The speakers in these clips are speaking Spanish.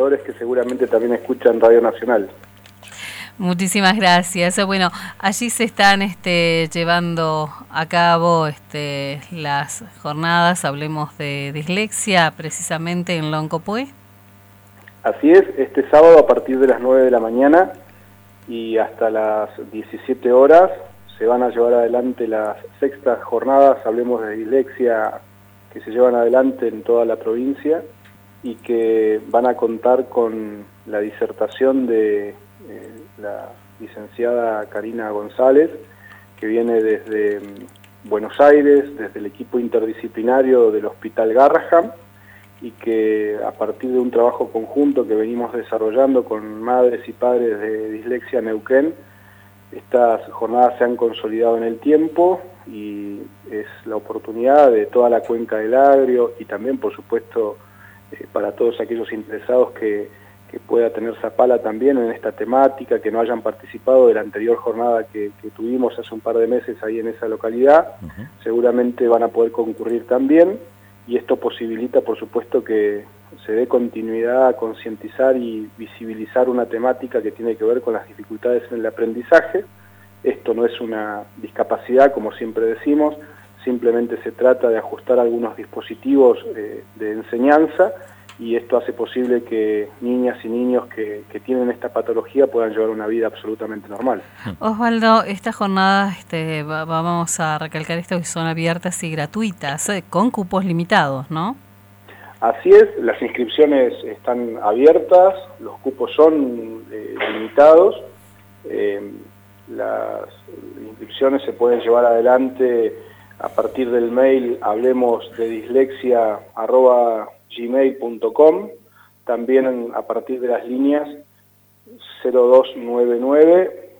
profesores que seguramente también escuchan Radio Nacional. Muchísimas gracias. Bueno, allí se están llevando a cabo las jornadas, hablemos de dislexia, precisamente en Loncopué. Así es, este sábado a partir de las 9 de la mañana y hasta las 17 horas se van a llevar adelante las sextas jornadas, hablemos de dislexia, que se llevan adelante en toda la provincia y que van a contar con la disertación de la licenciada Karina González, que viene desde Buenos Aires, desde el equipo interdisciplinario del Hospital Garrahan, y que a partir de un trabajo conjunto que venimos desarrollando con madres y padres de dislexia Neuquén, estas jornadas se han consolidado en el tiempo y es la oportunidad de toda la cuenca del Agrio y también, por supuesto, para todos aquellos interesados que pueda tener Zapala también en esta temática, que no hayan participado de la anterior jornada que tuvimos hace un par de meses ahí en esa localidad, seguramente van a poder concurrir también, y esto posibilita, por supuesto, que se dé continuidad a concientizar y visibilizar una temática que tiene que ver con las dificultades en el aprendizaje. Esto no es una discapacidad, como siempre decimos, simplemente se trata de ajustar algunos dispositivos de enseñanza, y esto hace posible que niñas y niños que tienen esta patología puedan llevar una vida absolutamente normal. Osvaldo, estas jornadas, vamos a recalcar esto, que son abiertas y gratuitas, con cupos limitados, ¿no? Así es, las inscripciones están abiertas, los cupos son limitados, las inscripciones se pueden llevar adelante a partir del mail hablemosdedislexia@gmail.com, también a partir de las líneas 0299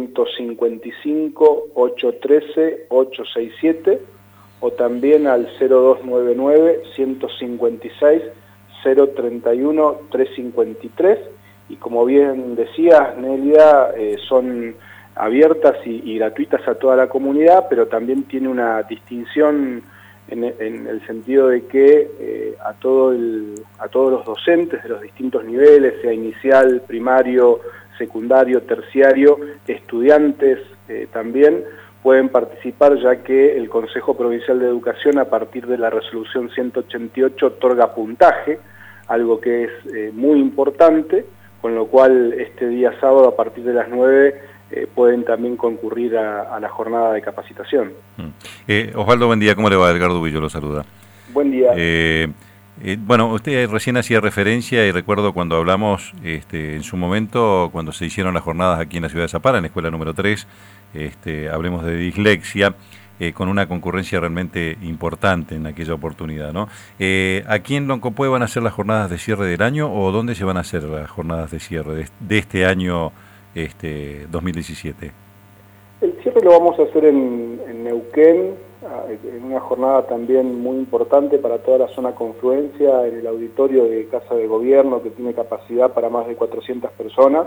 155 813 867 o también al 0299 156 031 353, y como bien decías, Nelia, son abiertas y gratuitas a toda la comunidad, pero también tiene una distinción en el sentido de que a todos los docentes de los distintos niveles, sea inicial, primario, secundario, terciario, estudiantes también pueden participar, ya que el Consejo Provincial de Educación, a partir de la resolución 188, otorga puntaje, algo que es muy importante, con lo cual este día sábado a partir de las 9 pueden también concurrir a la jornada de capacitación. Osvaldo, buen día, ¿cómo le va? Edgar Dubillo lo saluda. Buen día. Bueno, usted recién hacía referencia, y recuerdo cuando hablamos en su momento, cuando se hicieron las jornadas aquí en la ciudad de Zapala, en la escuela número 3, hablemos de dislexia, con una concurrencia realmente importante en aquella oportunidad, ¿no? ¿Aquí en Loncopué van a ser las jornadas de cierre del año, o dónde se van a hacer las jornadas de cierre de este año 2017? El cierre lo vamos a hacer en Neuquén, en una jornada también muy importante para toda la zona confluencia, en el auditorio de Casa de Gobierno, que tiene capacidad para más de 400 personas,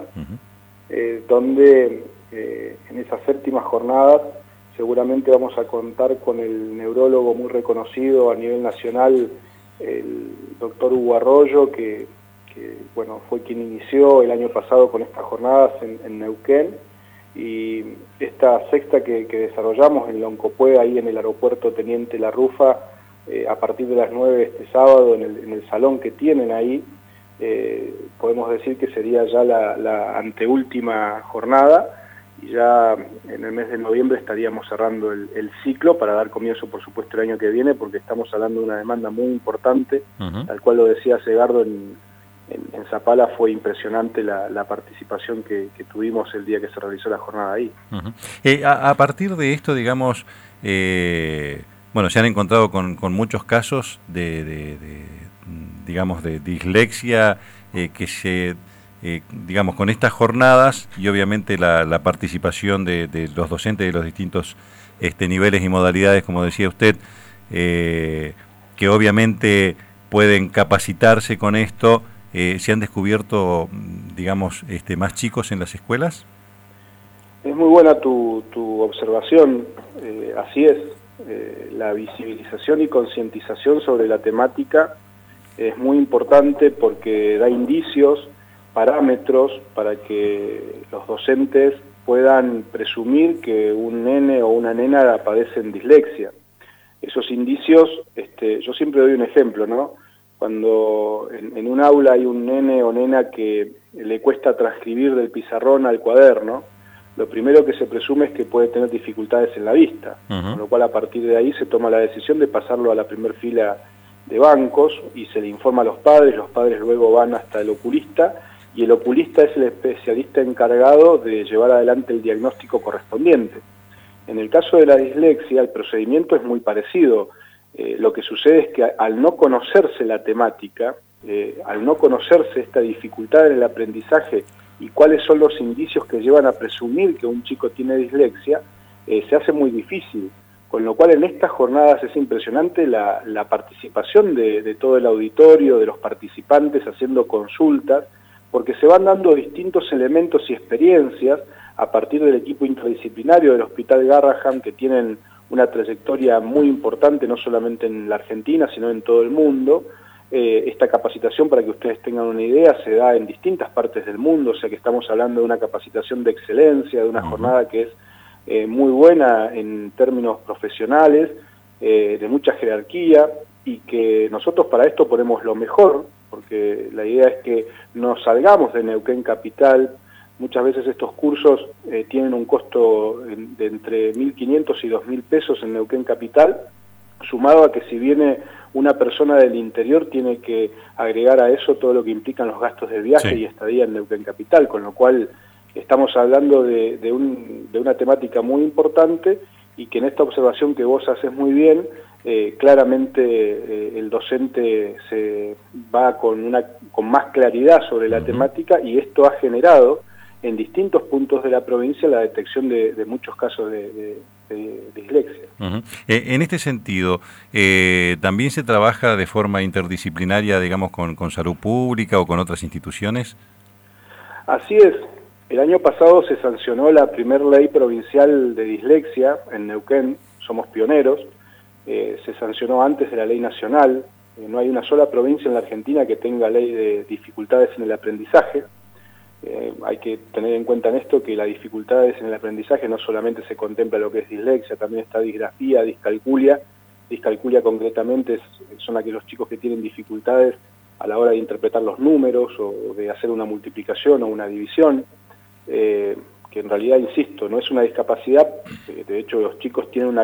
donde en esas séptimas jornadas seguramente vamos a contar con el neurólogo muy reconocido a nivel nacional, el doctor Hugo Arroyo, que bueno, fue quien inició el año pasado con estas jornadas en Neuquén, y esta sexta que desarrollamos en Loncopué, ahí en el aeropuerto Teniente La Rufa, a partir de las 9 este sábado, en el salón que tienen ahí, podemos decir que sería ya la anteúltima jornada, y ya en el mes de noviembre estaríamos cerrando el ciclo para dar comienzo, por supuesto, el año que viene, porque estamos hablando de una demanda muy importante, tal cual lo decía Segardo, en Zapala fue impresionante la participación que tuvimos el día que se realizó la jornada ahí. A partir de esto, digamos, bueno, se han encontrado con muchos casos digamos, de dislexia que se... digamos, con estas jornadas y obviamente la participación de los docentes de los distintos niveles y modalidades, como decía usted, que obviamente pueden capacitarse con esto, ¿se han descubierto, digamos, más chicos en las escuelas? Es muy buena tu observación, así es, la visibilización y concientización sobre la temática es muy importante porque da indicios, parámetros para que los docentes puedan presumir que un nene o una nena padecen dislexia. Esos indicios, yo siempre doy un ejemplo, ¿no? Cuando en un aula hay un nene o nena que le cuesta transcribir del pizarrón al cuaderno, lo primero que se presume es que puede tener dificultades en la vista, con lo cual a partir de ahí se toma la decisión de pasarlo a la primer fila de bancos y se le informa a los padres luego van hasta el oculista, y el oculista es el especialista encargado de llevar adelante el diagnóstico correspondiente. En el caso de la dislexia, el procedimiento es muy parecido. Lo que sucede es que al no conocerse la temática, al no conocerse esta dificultad en el aprendizaje y cuáles son los indicios que llevan a presumir que un chico tiene dislexia, se hace muy difícil. Con lo cual en estas jornadas es impresionante la participación de todo el auditorio, de los participantes haciendo consultas, porque se van dando distintos elementos y experiencias a partir del equipo interdisciplinario del Hospital Garrahan, que tienen una trayectoria muy importante, no solamente en la Argentina, sino en todo el mundo. Esta capacitación, para que ustedes tengan una idea, se da en distintas partes del mundo, o sea que estamos hablando de una capacitación de excelencia, de una jornada que es muy buena en términos profesionales, de mucha jerarquía, y que nosotros para esto ponemos lo mejor, porque la idea es que nos salgamos de Neuquén Capital. Muchas veces estos cursos tienen un costo de entre 1.500 y 2.000 pesos en Neuquén Capital, sumado a que si viene una persona del interior tiene que agregar a eso todo lo que implican los gastos de viaje y estadía en Neuquén Capital, con lo cual estamos hablando de una temática muy importante, y que en esta observación que vos haces muy bien, claramente el docente se va con más claridad sobre la temática, y esto ha generado en distintos puntos de la provincia la detección de muchos casos de dislexia. En este sentido, ¿también se trabaja de forma interdisciplinaria, digamos, con salud pública o con otras instituciones? Así es. El año pasado se sancionó la primera ley provincial de dislexia en Neuquén, somos pioneros. Se sancionó antes de la ley nacional. No hay una sola provincia en la Argentina que tenga ley de dificultades en el aprendizaje. Hay que tener en cuenta en esto que las dificultades en el aprendizaje no solamente se contempla lo que es dislexia, también está disgrafía, discalculia. Discalculia concretamente son aquellos chicos que tienen dificultades a la hora de interpretar los números o de hacer una multiplicación o una división, que en realidad, insisto, no es una discapacidad. De hecho los chicos tienen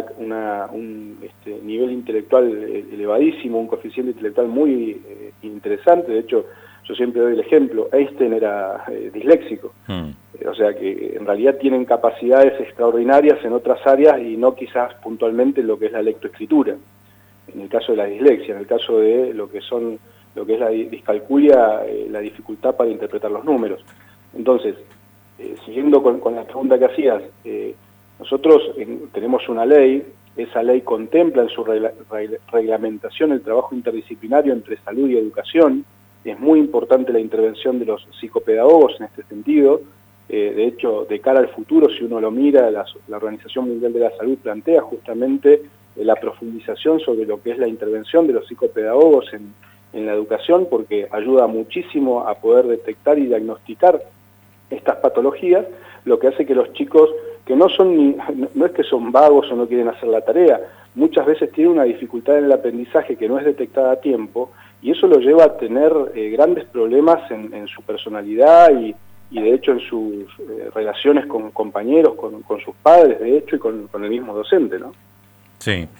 un nivel intelectual elevadísimo, un coeficiente intelectual muy interesante. De hecho, yo siempre doy el ejemplo, Einstein era disléxico, o sea que en realidad tienen capacidades extraordinarias en otras áreas y no quizás puntualmente en lo que es la lectoescritura, en el caso de la dislexia. En el caso de lo que es la discalculia, la dificultad para interpretar los números. Entonces, siguiendo con la pregunta que hacías, nosotros tenemos una ley, esa ley contempla en su reglamentación el trabajo interdisciplinario entre salud y educación. Es muy importante la intervención de los psicopedagogos en este sentido. De hecho, de cara al futuro, si uno lo mira, la Organización Mundial de la Salud plantea justamente la profundización sobre lo que es la intervención de los psicopedagogos en la educación, porque ayuda muchísimo a poder detectar y diagnosticar estas patologías, lo que hace que los chicos, que no es que son vagos o no quieren hacer la tarea, muchas veces tienen una dificultad en el aprendizaje que no es detectada a tiempo, y eso lo lleva a tener grandes problemas en su personalidad y de hecho en sus relaciones con compañeros, con sus padres, de hecho, y con el mismo docente, ¿no? Sí.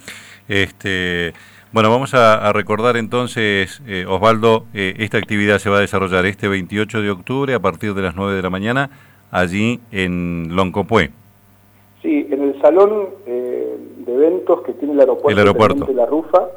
Bueno, vamos a recordar entonces, Osvaldo, esta actividad se va a desarrollar este 28 de octubre a partir de las 9 de la mañana, allí en Loncopué. Sí, en el salón de eventos que tiene el aeropuerto de La Rufa,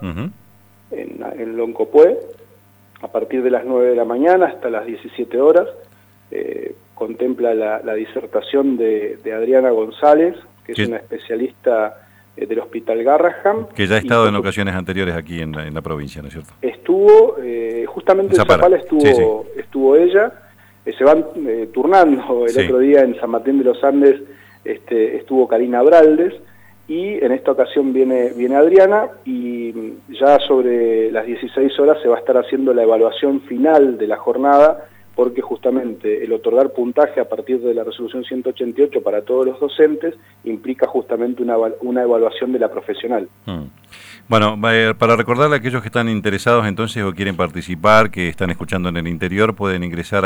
en Loncopué, a partir de las 9 de la mañana hasta las 17 horas. Contempla la disertación de Adriana González, que es una especialista del Hospital Garrahan. Que ya ha estado en ocasiones anteriores aquí en la provincia, ¿no es cierto? Estuvo, justamente en Zapala estuvo ella, se van turnando. El otro día en San Martín de los Andes estuvo Karina Braldes, y en esta ocasión viene Adriana, y ya sobre las 16 horas se va a estar haciendo la evaluación final de la jornada, porque justamente el otorgar puntaje a partir de la resolución 188 para todos los docentes implica justamente una evaluación de la profesional. Bueno, para recordarle a aquellos que están interesados entonces o quieren participar, que están escuchando en el interior, pueden ingresar a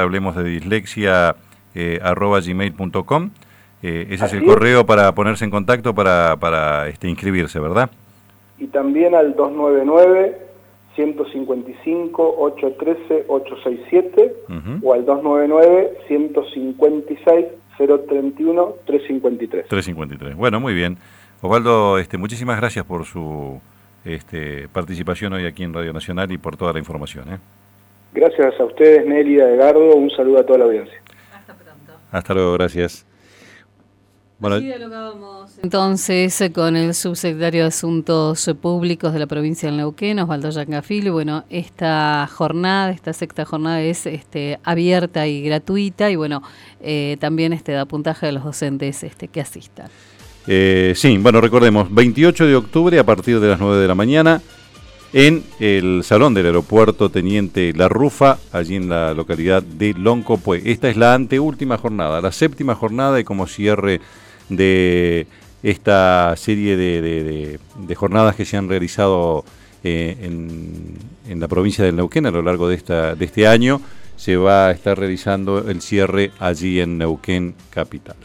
hablemosdedislexia@gmail.com. Ese es el correo para ponerse en contacto para inscribirse, ¿verdad? Y también al 299-155-813-867 o al 299-156-031-353. 353. Bueno, muy bien. Osvaldo, muchísimas gracias por su participación hoy aquí en Radio Nacional y por toda la información. Gracias a ustedes, Nélida, Edgardo. Un saludo a toda la audiencia. Hasta pronto. Hasta luego, gracias. Bueno, así dialogábamos entonces con el subsecretario de Asuntos Públicos de la provincia del Neuquén, Osvaldo Yangafil. Bueno, esta sexta jornada es abierta y gratuita, y bueno, también da puntaje a los docentes que asistan. Sí, bueno, recordemos, 28 de octubre a partir de las 9 de la mañana en el Salón del Aeropuerto Teniente La Rufa, allí en la localidad de Loncopué. Esta es la anteúltima jornada, la séptima jornada, y como cierre de esta serie de jornadas que se han realizado en la provincia del Neuquén a lo largo de este año, se va a estar realizando el cierre allí en Neuquén capital.